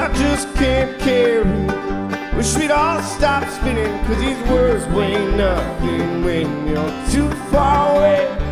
I just can't carry. Wish we'd all stop spinning, 'cause these words weigh nothing when you're too far away.